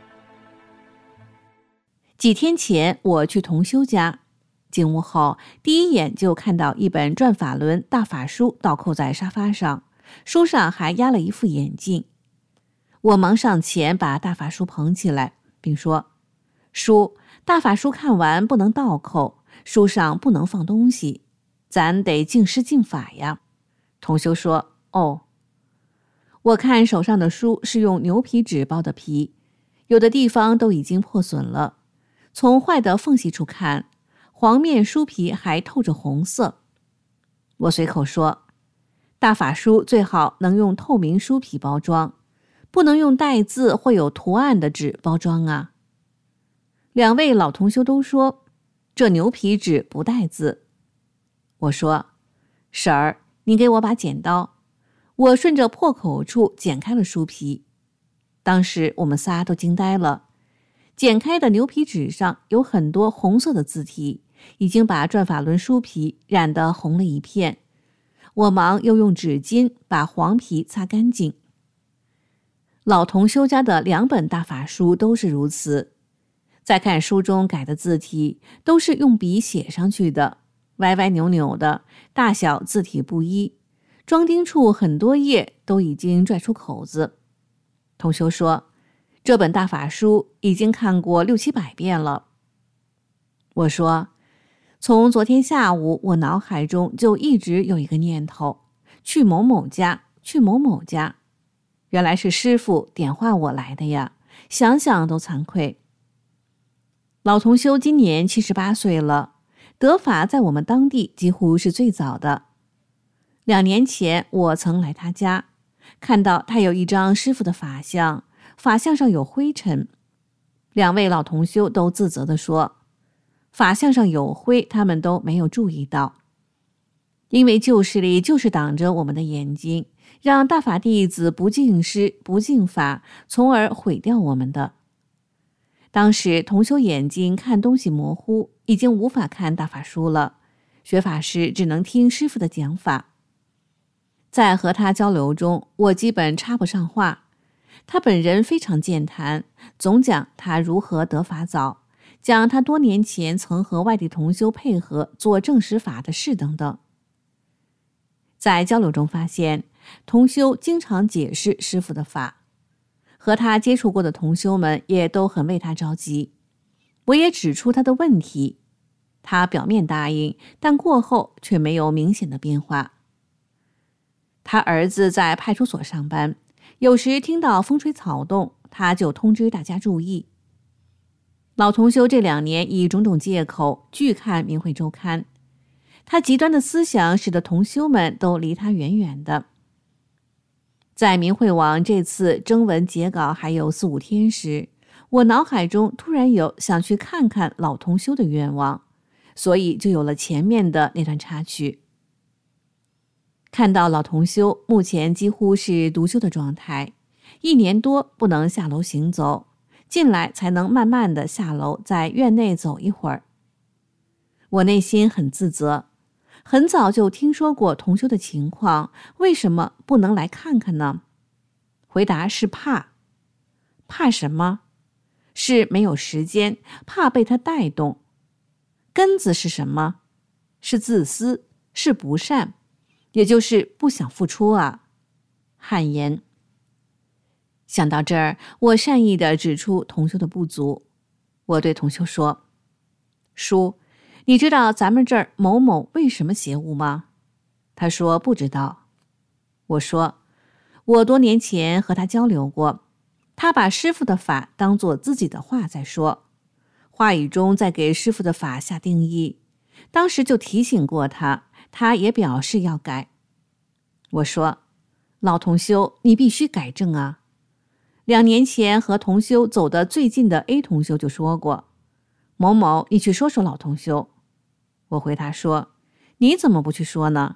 几天前我去同修家，进屋后第一眼就看到一本转法轮大法书倒扣在沙发上，书上还压了一副眼镜。我忙上前把大法书捧起来，并说，大法书看完不能倒扣，书上不能放东西，咱得净施净法呀。同修说，哦。我看手上的书是用牛皮纸包的皮，有的地方都已经破损了，从坏的缝隙处看，黄面书皮还透着红色。我随口说，大法书最好能用透明书皮包装，不能用带字或有图案的纸包装啊。2位老同修都说，这牛皮纸不带字。我说，婶儿，你给我把剪刀。我顺着破口处剪开了书皮。当时我们仨都惊呆了，剪开的牛皮纸上有很多红色的字体，已经把转法轮书皮染得红了一片。我忙又用纸巾把黄皮擦干净。老同修家的2本大法书都是如此。再看书中改的字体，都是用笔写上去的，歪歪扭扭的，大小字体不一，装订处很多页都已经拽出口子。同修说，这本大法书已经看过600-700遍了。我说，从昨天下午我脑海中就一直有一个念头，去某某家，去某某家。原来是师父点化我来的呀，想想都惭愧。老同修今年78岁了，得法在我们当地几乎是最早的。2年前我曾来他家，看到他有一张师父的法像，法像上有灰尘。2位老同修都自责地说，法像上有灰他们都没有注意到，因为旧势力就是挡着我们的眼睛，让大法弟子不敬师不敬法，从而毁掉我们的。当时同修眼睛看东西模糊，已经无法看大法书了，学法时只能听师父的讲法。在和他交流中，我基本插不上话。他本人非常健谈，总讲他如何得法早，讲他多年前曾和外地同修配合做正实法的事等等。在交流中发现，同修经常解释师父的法，和他接触过的同修们也都很为他着急。我也指出他的问题，他表面答应，但过后却没有明显的变化。他儿子在派出所上班，有时听到风吹草动，他就通知大家注意。 老同修这2年以种种借口拒看《明慧周刊》，他极端的思想使得同修们都离他远远的。在明慧网这次征文截稿还有4-5天时，我脑海中突然有想去看看老同修的愿望，所以就有了前面的那段插曲。看到老同修目前几乎是独修的状态，1年多不能下楼行走，进来才能慢慢的下楼，在院内走一会儿。我内心很自责，很早就听说过同修的情况，为什么不能来看看呢？回答是怕。怕什么？是没有时间，怕被他带动。根子是什么？是自私，是不善，也就是不想付出啊。汗颜。想到这儿，我善意地指出同修的不足。我对同修说：叔，你知道咱们这儿某某为什么邪物吗？他说不知道。我说，我多年前和他交流过，他把师父的法当作自己的话在说，话语中在给师父的法下定义。当时就提醒过他，他也表示要改。我说，老同修，你必须改正啊。2年前和同修走得最近的 A 同修就说过，某某，你去说说老同修。我回答说，你怎么不去说呢？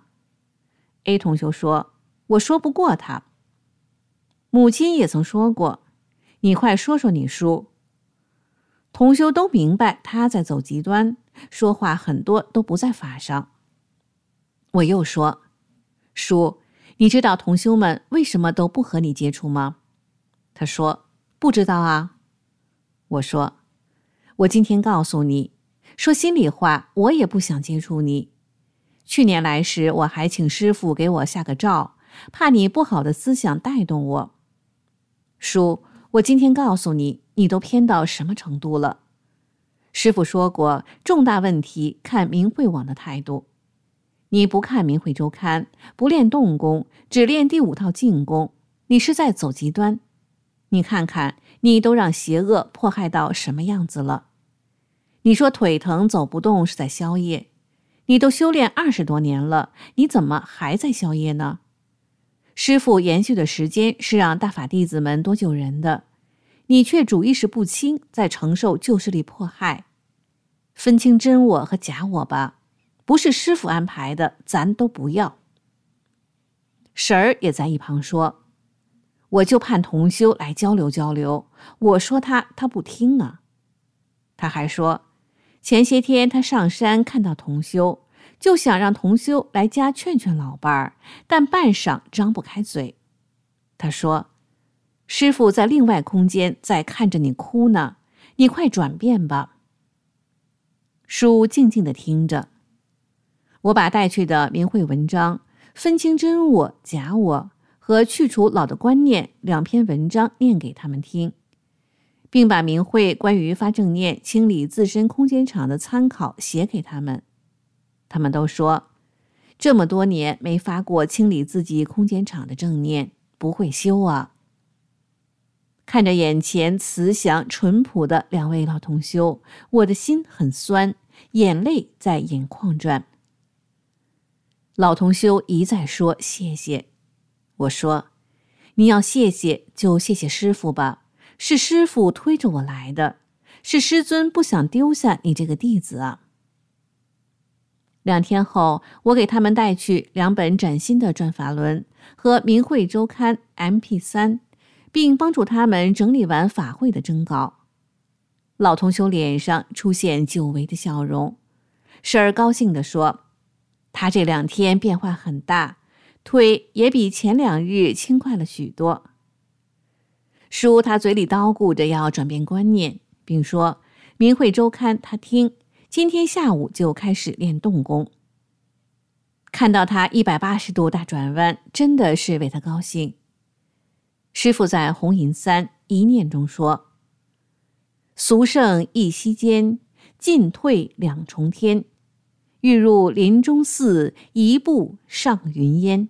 A 同修说，我说不过他。母亲也曾说过，你快说说你叔。同修都明白他在走极端，说话很多都不在法上。我又说，叔，你知道同修们为什么都不和你接触吗？他说，不知道啊。我说，我今天告诉你，说心里话，我也不想接触你。去年来时，我还请师父给我下个诏，怕你不好的思想带动我。叔，我今天告诉你，你都偏到什么程度了？师父说过，重大问题看明慧网的态度。你不看明慧周刊，不练动功，只练第5套静功，你是在走极端。你看看，你都让邪恶迫害到什么样子了？你说腿疼走不动是在消业，你都修炼20多年了，你怎么还在消业呢？师父延续的时间是让大法弟子们多救人的，你却主意识不清，在承受旧势力迫害。分清真我和假我吧，不是师父安排的，咱都不要。婶儿也在一旁说，我就盼同修来交流交流，我说他不听啊。他还说，前些天他上山看到同修，就想让同修来家劝劝老伴儿，但半晌张不开嘴。他说，师父在另外空间在看着你哭呢，你快转变吧。叔静静地听着，我把带去的明慧文章分清真我假我和去除老的观念2篇文章念给他们听，并把明慧关于发正念清理自身空间场的参考写给他们。他们都说，这么多年没发过清理自己空间场的正念，不会修啊。看着眼前慈祥淳朴的2位老同修，我的心很酸，眼泪在眼眶转。老同修一再说谢谢。我说，你要谢谢就谢谢师父吧，是师父推着我来的，是师尊不想丢下你这个弟子啊。2天后，我给他们带去2本崭新的转法轮和明慧周刊 MP3， 并帮助他们整理完法会的征稿。老同修脸上出现久违的笑容，婶儿高兴地说，他这2天变化很大，腿也比前2日轻快了许多。叔他嘴里叨咕着要转变观念，并说明慧周刊他听，今天下午就开始练动功。看到他180度大转弯，真的是为他高兴。师父在红银3一念中说，俗圣一息间，进退2重天，欲入林中寺，一步上云烟。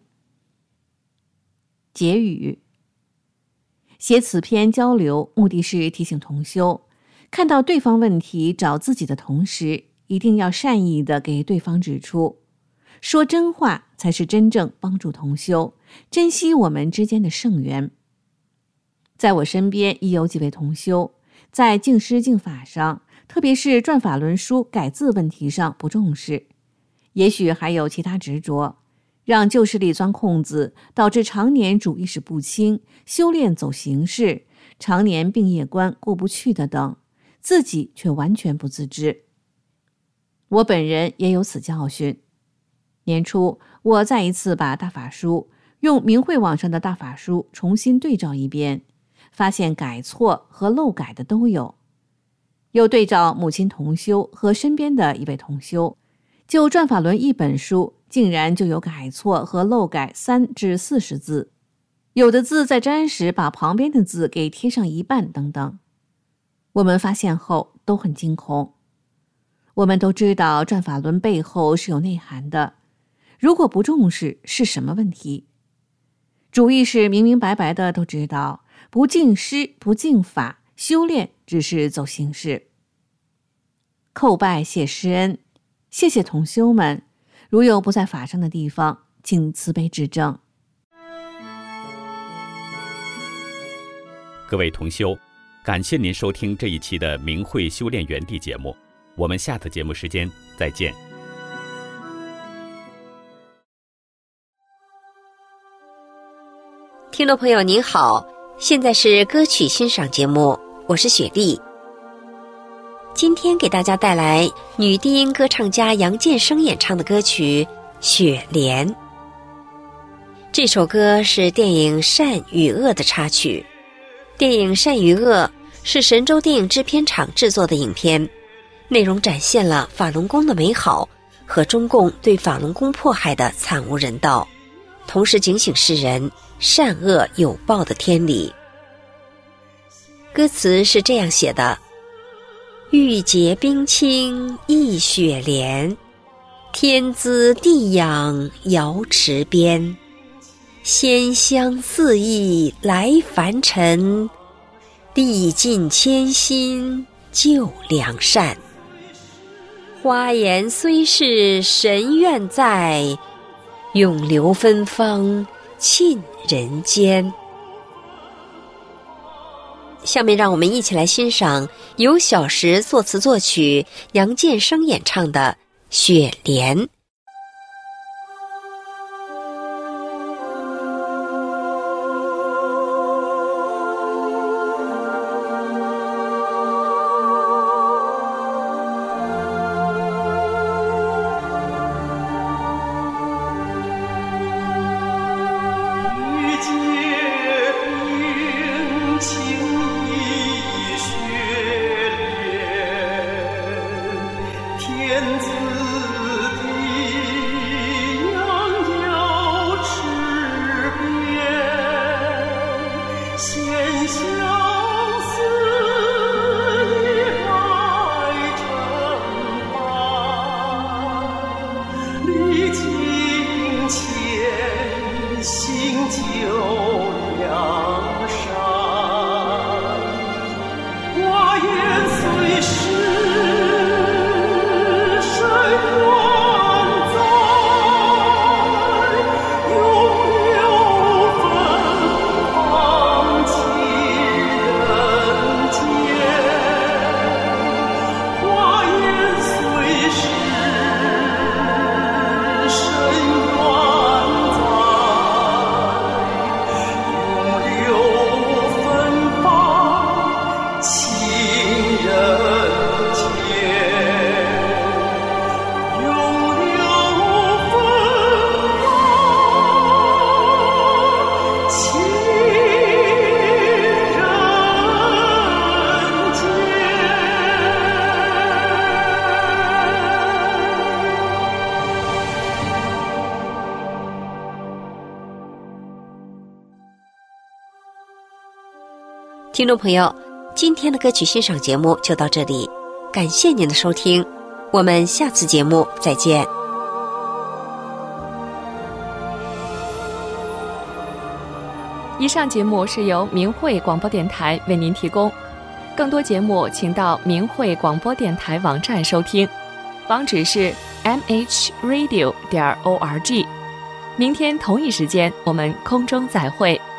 结语。写此篇交流目的是提醒同修， 看到对方问题找自己的同时，一定要善意地给对方指出，说真话才是真正帮助同修，珍惜我们之间的圣缘。在我身边已有几位同修，在敬师敬法上，特别是转法轮书改字问题上不重视，也许还有其他执着，让旧势力钻空子，导致常年主意识不清，修炼走形式，常年病业关过不去的等，自己却完全不自知。我本人也有此教训。年初，我再一次把大法书用明慧网上的大法书重新对照一遍，发现改错和漏改的都有。又对照母亲同修和身边的一位同修，就转法轮一本书竟然就有改错和漏改3至40字，有的字在粘时把旁边的字给贴上一半等等。我们发现后都很惊恐。我们都知道转法轮背后是有内涵的，如果不重视是什么问题？主意识明明白白的都知道，不敬师不敬法，修炼只是走形式。叩拜谢师恩，谢谢同修们，如有不在法上的地方，请慈悲指正。 各位同修，感谢您收听这一期的明慧修炼园地节目，我们下次节目时间再见。 听众朋友您好，现在是歌曲欣赏节目，我是雪莉。今天给大家带来女低音歌唱家杨建生演唱的歌曲《雪莲》。这首歌是电影《善与恶》的插曲。电影《善与恶》是神州电影制片厂制作的影片，内容展现了法轮功的美好和中共对法轮功迫害的惨无人道，同时警醒世人善恶有报的天理。歌词是这样写的：玉洁冰清一雪莲，天姿地养瑶池边，仙香四溢来凡尘，历尽千辛救良善。花颜虽是神愿在，永留芬芳沁人间。下面让我们一起来欣赏由小石作词作曲，杨建生演唱的《雪莲》。听众朋友，今天的歌曲欣赏节目就到这里，感谢您的收听，我们下次节目再见。 以上节目是由明慧广播电台为您提供， 更多节目请到明慧广播电台网站收听，网址是 mhradio.org。明天同一时间我们空中再会。